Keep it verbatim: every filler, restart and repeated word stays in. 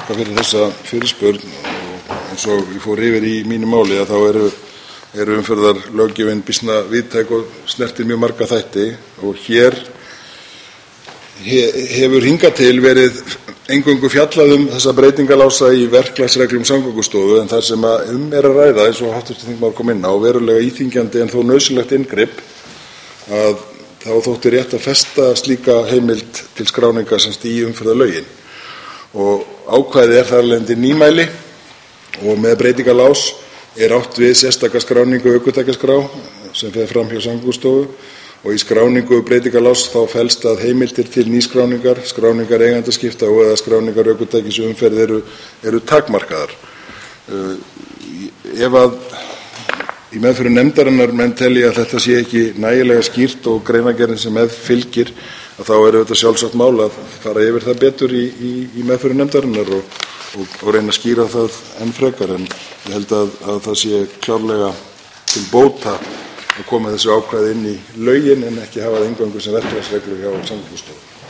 þakka fyrir þessa fyrirspurn. Eins og ég fór yfir í mínu máli að þá eru, eru umferðarlöggjöfin býsna víðtæk og snertir mjög marga þætti og hér hefur hingað til verið eingöngu fjallað um þessa breytingalása í verklagsreglum Samgöngustofu en þar sem að um er að ræða eins og háttvirtur þingmaður kom inn á verulega íþyngjandi en þó nauðsynlegt inngrip að þá þótti rétt að festa slíka heimild til skráningar semst í umferðarlögin og ákvæðið er þar af leiðandi nýmæli og með breytingalás er átt við sérstaka skráningu ökutækjaskrá sem fer fram hjá Samgöngustofu og í skráningu breytingalás þá felst að heimildir til nýskráningar, skráningar eigendaskipta og eða skráningar ökutækis í umferð eru, eru takmarkaðar. Uh, ef að í meðferðum nefndarinnar menn telja að þetta sé ekki nægilega skýrt og greinargerðin sem með fylgir að þá er þetta sjálfsagt mál að fara yfir það betur í, í, í meðferðum nefndarinnar og, og, og reyna að skýra það enn frekar en ég held að, að það sé klárlega til bóta að koma þessu ákvæði inn í lögin en ekki hafa það eingöngu sem verklagsreglur hjá Samgöngustofu.